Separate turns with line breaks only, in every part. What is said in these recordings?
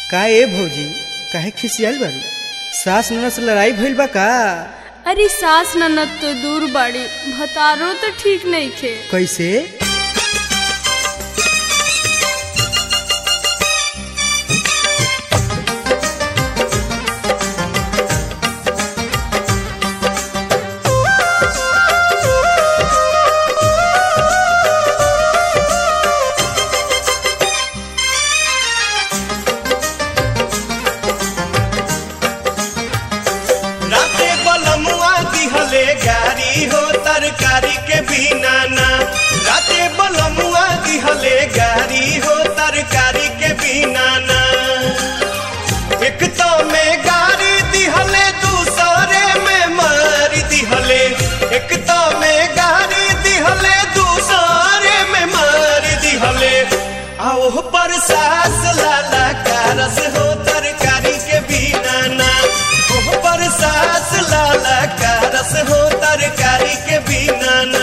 का ए भौजी काहे खिसियाल बारू? सास ननद से लड़ाई भइल बा का?
अरे सास ननद तो दूर बाड़ी, भतारो तो ठीक नहीं खे।
कैसे?
गारी हो तरकारी के बिना ना, राते बलमुआ दिहले गारी हो तरकारी के बिना ना। एक तो में गारी दिहले दूसरे में मार दिहले, एक तो में गारी दिहले दूसरे में मार दिहले। आओ पर सास लाला कारस हो तरकारी के बिना ना, ओह पर सास लाला कारस हो तरकारी के बिना ना।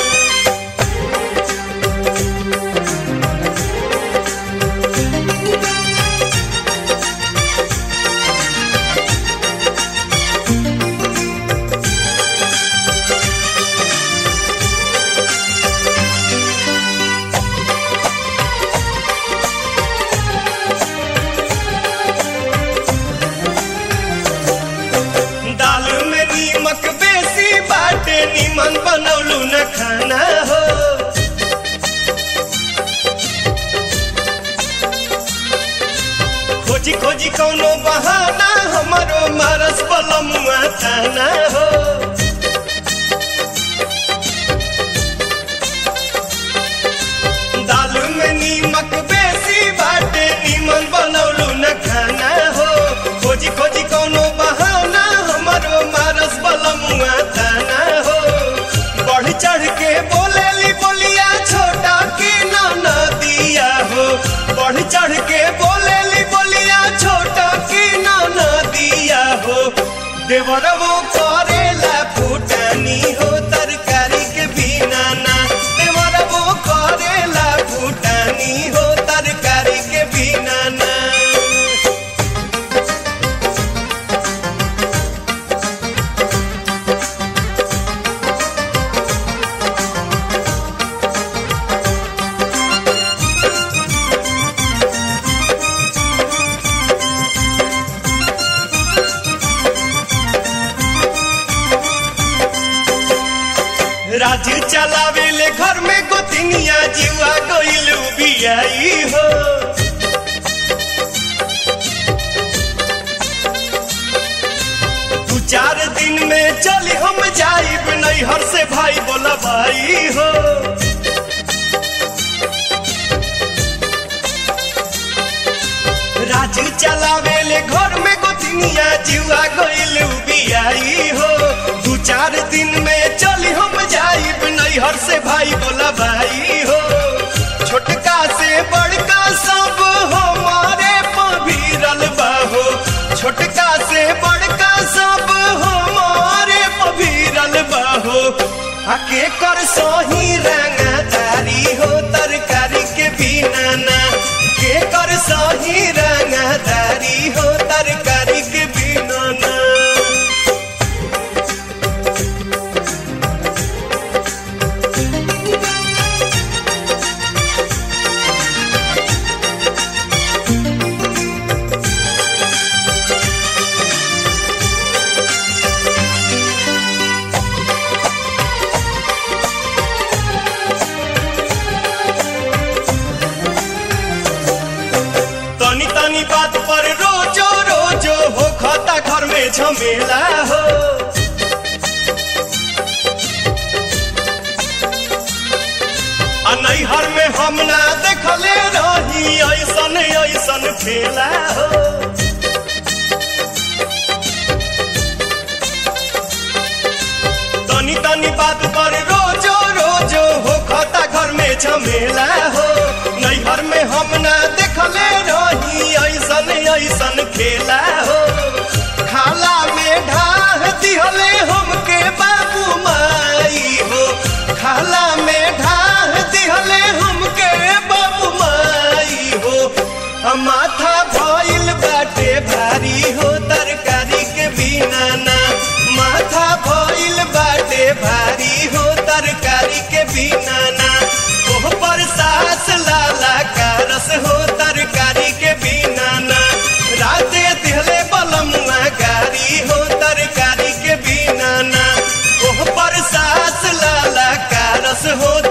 निमन बनौलू न खाना हो, खोजी खोजी कौनो बहाना हमारो मारस बलमुआ थाना हो। दाल में नीमक बेसी बाटे निमन बनौलू न खाना हो, खोजी खोजी कौनो बहाना हमारो मारस बलमुआ थाना। बढ़ चढ़ के बोलेली बोलिया छोटा की नाना दिया हो, बढ़ चढ़ के बोलेली बोलिया छोटा की नाना दिया हो। देवर वो करेला फूटानी हो तरकारी के बिना ना, देवर वो करेला फूटानी हो तरकारी के बिना ना। राज चलावेले घर में गोतिनिया जीवा गइलू बियाई हो। दू चार दिन में चली हम जाइब नैहर से भाई बोला भाई हो। राज चलावेले घर में गोतिनिया जीवा गइलू बियाई हो। दू चार दिन में चली हम जाइब नैहर से भाई बोला भाई हो। छोटका से बड़का सब हमारे पभीरल बाहो, छोटका से बड़का सब हमारे पभीरल बाहो। आके कर सोही रंगदारी हो तरकारी के बिना ना, के कर सोही रंगदारी हो तरकारी के बिना ना। तनी तनी बात पर रोजो रोजो हो खाता घर में झमेला हो। नैहर में हम ना देखले रही ऐसन ऐसन खेला हो। तनी तनी बात पर रोजो रोजो हो खाता घर में झमेला हो। नैहर में हम ना देखले रही ऐसन ऐसन खेला हो। खाला में ढाह दिहले हमके बाबू माई हो, खाला में ढाह दिहले हमके बाबू माई हो। हम माथा भइल बाटे भारी हो तरकारी के बिना ना, माथा भइल बाटे भारी हो तरकारी के बिना ना, ओह पर सास लाला का रस हो तरकारी के बिना ना, राते दिहले बलमुआ गारी हो तरकारी के बिना ना, ओह पर सास लाला का रस हो